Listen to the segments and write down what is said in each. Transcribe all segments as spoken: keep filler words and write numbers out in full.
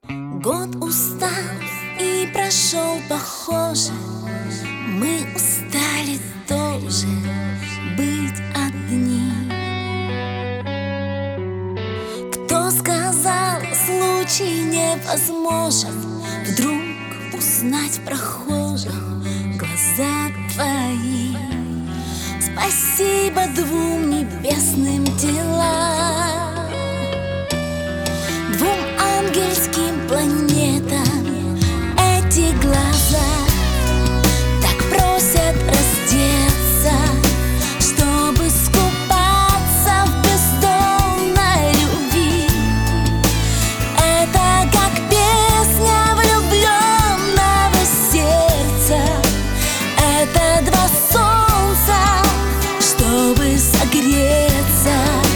Год устал и прошел, похоже. Мы устали тоже быть одни. Кто сказал, случай невозможен вдруг узнать прохожих глаза твои? Спасибо двум небесным телам, двум ангельским планетам. Эти глаза так просят раздеться, чтобы скупаться в бездонной любви. Это как песня влюбленного сердца. Это два солнца, чтобы согреться.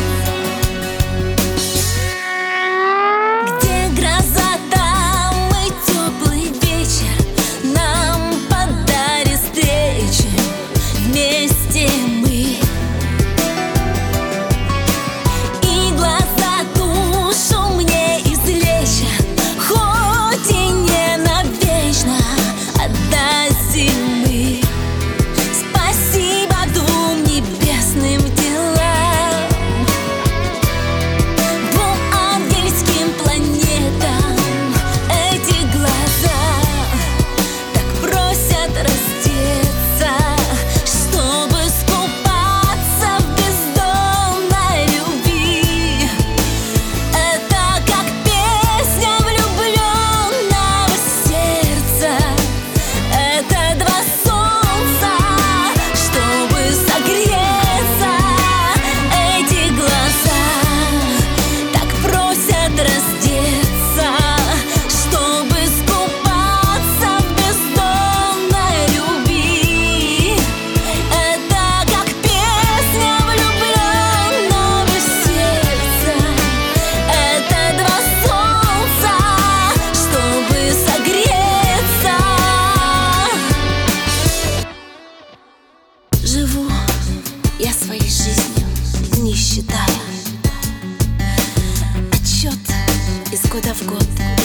Живу я своей жизнью, не считая отчет из года в год.